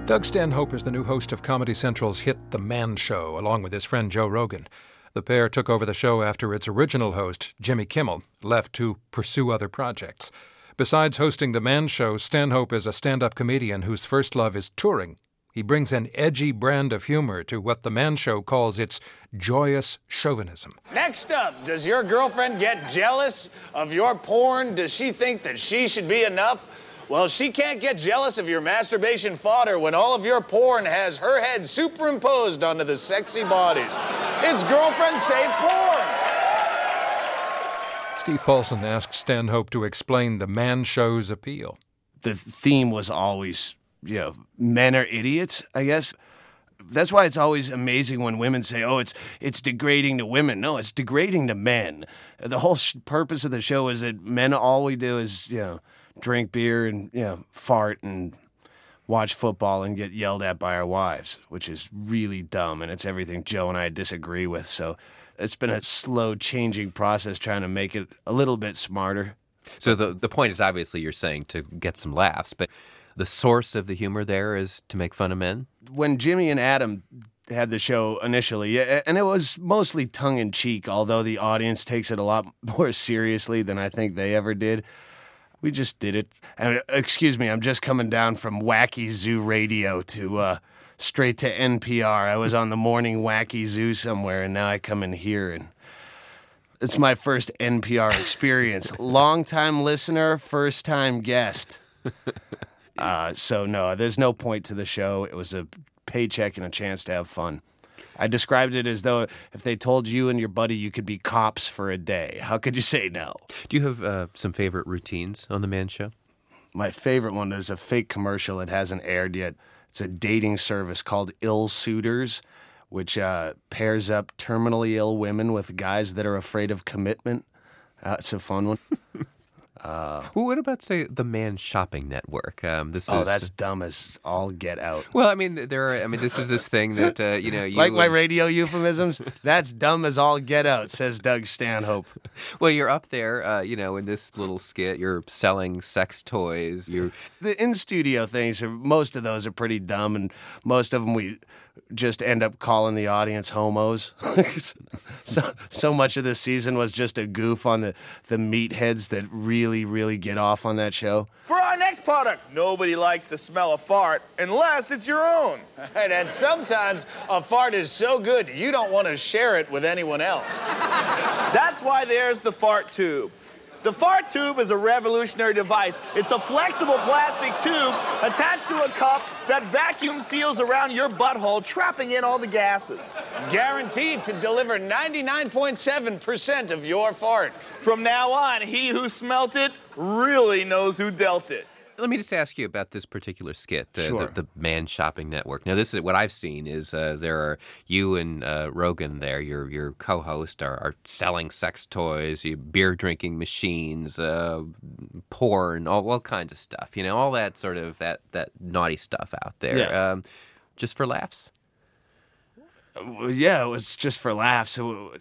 Doug Stanhope is the new host of Comedy Central's hit The Man Show, along with his friend Joe Rogan. The pair took over the show after its original host, Jimmy Kimmel, left to pursue other projects. Besides hosting The Man Show, Stanhope is a stand-up comedian whose first love is touring. He brings an edgy brand of humor to what The Man Show calls its joyous chauvinism. Next up, does your girlfriend get jealous of your porn? Does she think that she should be enough? Well, she can't get jealous of your masturbation fodder when all of your porn has her head superimposed onto the sexy bodies. It's girlfriend safe porn. Steve Paulson asked Stanhope to explain The Man Show's appeal. The theme was always, men are idiots, I guess. That's why it's always amazing when women say, oh, it's degrading to women. No, it's degrading to men. The whole purpose of the show is that men, all we do is, drink beer and, fart and watch football and get yelled at by our wives, which is really dumb, and it's everything Joe and I disagree with. So it's been a slow changing process trying to make it a little bit smarter. So the point is obviously you're saying to get some laughs, but the source of the humor there is to make fun of men? When Jimmy and Adam had the show initially, and it was mostly tongue-in-cheek, although the audience takes it a lot more seriously than I think they ever did. We just did it. And excuse me, I'm just coming down from Wacky Zoo Radio to straight to NPR. I was on the morning Wacky Zoo somewhere, and now I come in here, and it's my first NPR experience. Long-time listener, first-time guest. So no, there's no point to the show. It was a paycheck and a chance to have fun. I described it as though if they told you and your buddy you could be cops for a day, how could you say no? Do you have some favorite routines on The Man Show? My favorite one is a fake commercial that hasn't aired yet. It's a dating service called Ill Suitors, which pairs up terminally ill women with guys that are afraid of commitment. It's a fun one. Well, what about, say, the Man Shopping Network? That's dumb as all get out. Well, I mean, this is this thing that, you like my radio euphemisms? That's dumb as all get out, says Doug Stanhope. Well, you're up there, in this little skit. You're selling sex toys. The in-studio things, most of those are pretty dumb, and most of them we just end up calling the audience homos. so much of this season was just a goof on the meatheads that really, really get off on that show. For our next product, nobody likes to smell a fart unless it's your own. And sometimes a fart is so good you don't want to share it with anyone else. That's why there's the fart tube. The fart tube is a revolutionary device. It's a flexible plastic tube attached to a cup that vacuum seals around your butthole, trapping in all the gases. Guaranteed to deliver 99.7% of your fart. From now on, he who smelt it really knows who dealt it. Let me just ask you about this particular skit, Sure. the Man Shopping Network. Now, this is what I've seen is there are you and Rogan there, your co-host, are selling sex toys, beer drinking machines, porn, all kinds of stuff. All that sort of that naughty stuff out there. Yeah. Just for laughs. Yeah, it was just for laughs.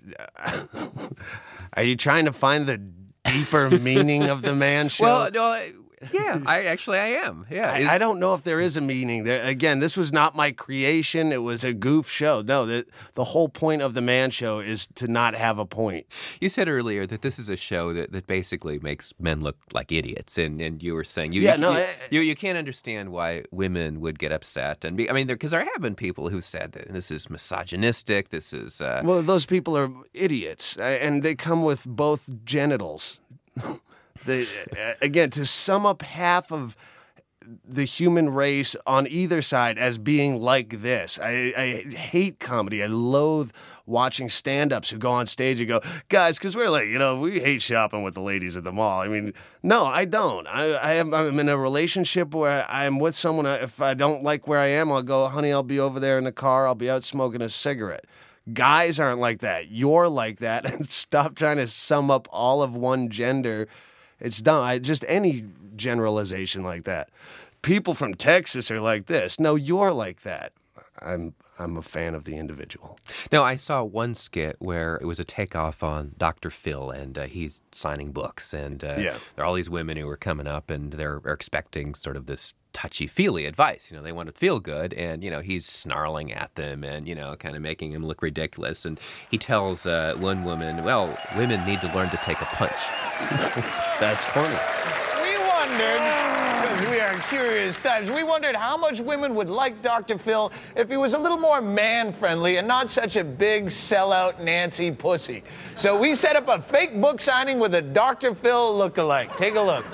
Are you trying to find the deeper meaning of the Man Show? Well, no. Yeah, I am. Yeah, I don't know if there is a meaning there. Again, this was not my creation. It was a goof show. No, the whole point of the Man Show is to not have a point. You said earlier that this is a show that basically makes men look like idiots, and you were saying you can't understand why women would get upset. And because there have been people who said that this is misogynistic. This is well, those people are idiots, and they come with both genitals. Again, to sum up half of the human race on either side as being like this. I hate comedy. I loathe watching stand-ups who go on stage and go, guys, because we're like, we hate shopping with the ladies at the mall. I mean, no, I don't. I'm in a relationship where I'm with someone. If I don't like where I am, I'll go, honey, I'll be over there in the car. I'll be out smoking a cigarette. Guys aren't like that. You're like that. And stop trying to sum up all of one gender. It's dumb. Just any generalization like that. People from Texas are like this. No, you're like that. I'm a fan of the individual. Now, I saw one skit where it was a takeoff on Dr. Phil, and he's signing books, and there are all these women who are coming up, and they're expecting sort of this touchy-feely advice. They want to feel good, and, he's snarling at them and, kind of making them look ridiculous. And he tells one woman, well, women need to learn to take a punch. That's funny. We wondered, because we are curious types, we wondered how much women would like Dr. Phil if he was a little more man-friendly and not such a big sellout Nancy pussy. So we set up a fake book signing with a Dr. Phil lookalike. Take a look.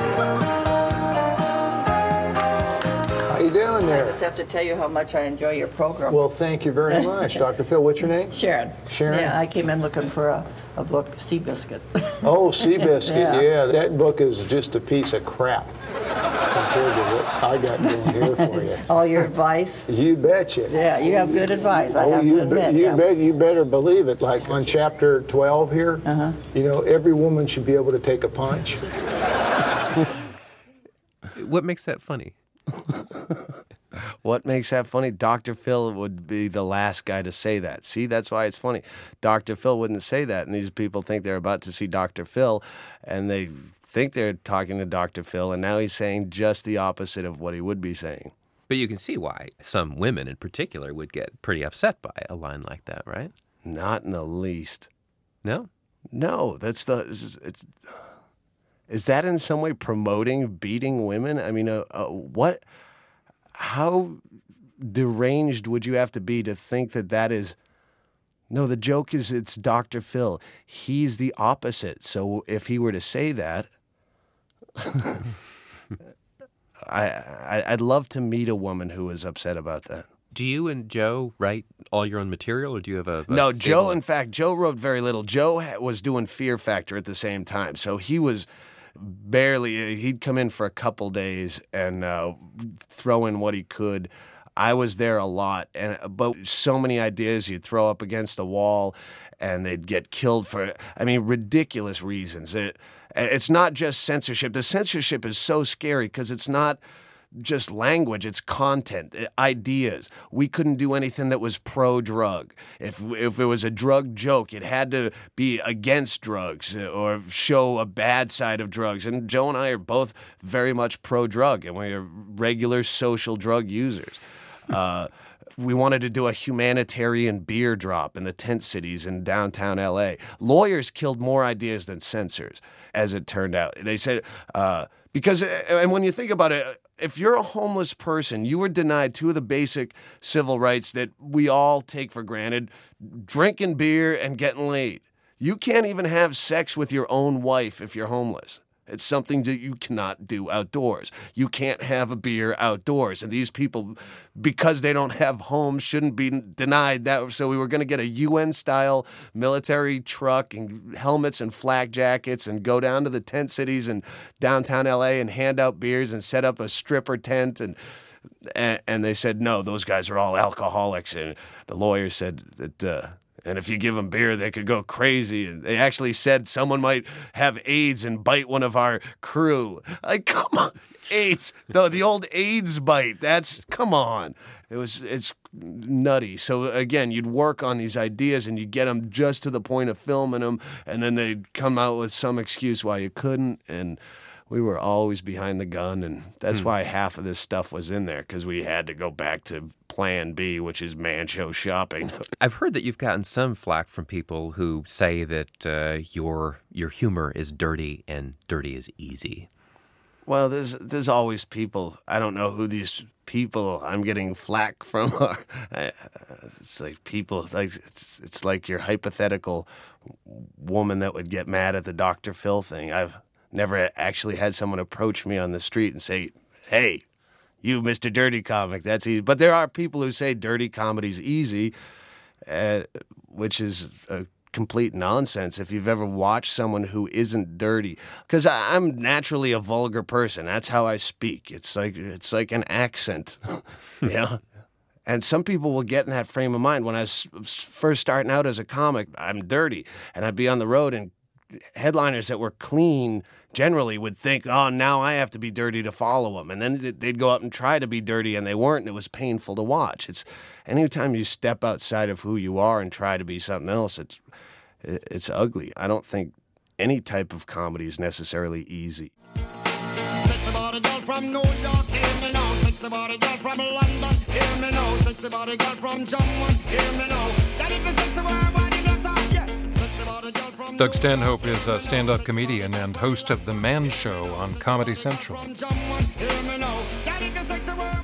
How you doing there? I just have to tell you how much I enjoy your program. Well, thank you very much. Dr. Phil, what's your name? Sharon. Sharon? Yeah, I came in looking for a book, Seabiscuit. Oh, Seabiscuit, Yeah. yeah. That book is just a piece of crap compared to what I got going here for you. All your advice? You betcha. Yeah, you have good advice, I have you to admit. Yeah. You better believe it. Like on chapter 12 here, every woman should be able to take a punch. What makes that funny? What makes that funny? Dr. Phil would be the last guy to say that. See, that's why it's funny. Dr. Phil wouldn't say that, and these people think they're about to see Dr. Phil, and they think they're talking to Dr. Phil, and now he's saying just the opposite of what he would be saying. But you can see why some women in particular would get pretty upset by a line like that, right? Not in the least. No? No, is that in some way promoting beating women? I mean, what? How deranged would you have to be to think that is? No, the joke is it's Dr. Phil. He's the opposite. So if he were to say that, I'd love to meet a woman who was upset about that. Do you and Joe write all your own material, or do you have a No, stable? Joe, in fact, Joe wrote very little. Joe was doing Fear Factor at the same time, so he was barely, he'd come in for a couple days and throw in what he could. I was there a lot, but so many ideas you'd throw up against the wall and they'd get killed for, ridiculous reasons. It's not just censorship. The censorship is so scary because it's not just language, it's content, ideas. We couldn't do anything that was pro-drug. If it was a drug joke, it had to be against drugs or show a bad side of drugs. And Joe and I are both very much pro-drug, and we are regular social drug users. We wanted to do a humanitarian beer drop in the tent cities in downtown L.A. Lawyers killed more ideas than censors, as it turned out. They said, and when you think about it, if you're a homeless person, you were denied two of the basic civil rights that we all take for granted, drinking beer and getting laid. You can't even have sex with your own wife if you're homeless. It's something that you cannot do outdoors. You can't have a beer outdoors. And these people, because they don't have homes, shouldn't be denied that. So we were going to get a UN-style military truck and helmets and flak jackets and go down to the tent cities in downtown L.A. and hand out beers and set up a stripper tent. And they said, no, those guys are all alcoholics. And the lawyer said that... and if you give them beer, they could go crazy. And they actually said someone might have AIDS and bite one of our crew. Like, come on, AIDS. No, the old AIDS bite. Come on. It's nutty. So again, you'd work on these ideas and you get them just to the point of filming them, and then they'd come out with some excuse why you couldn't. And we were always behind the gun, and that's why half of this stuff was in there, because we had to go back to Plan B, which is man show shopping. I've heard that you've gotten some flack from people who say that your humor is dirty and dirty is easy. Well, there's always people. I don't know who these people I'm getting flack from are. It's like people, like it's like your hypothetical woman that would get mad at the Dr. Phil thing. I've never actually had someone approach me on the street and say, hey, you, Mr. Dirty Comic, that's easy. But there are people who say dirty comedy's easy, which is a complete nonsense if you've ever watched someone who isn't dirty. Because I'm naturally a vulgar person. That's how I speak. It's like an accent, yeah. And some people will get in that frame of mind. When I was first starting out as a comic, I'm dirty, and I'd be on the road, and headliners that were clean generally would think, oh, now I have to be dirty to follow them. And then they'd go up and try to be dirty, and they weren't, and it was painful to watch. It's anytime you step outside of who you are and try to be something else, it's ugly. I don't think any type of comedy is necessarily easy. Sex about a girl from New York. hear me now. Sexy body girl from London, hear me now. Sexy body girl from Jamaica, hear me now. That if it's sexy body girl talk, yeah. Sexy body girl from Doug Stanhope is a stand-up comedian and host of The Man Show on Comedy Central. from Jamaica, hear me now. That if it's sexy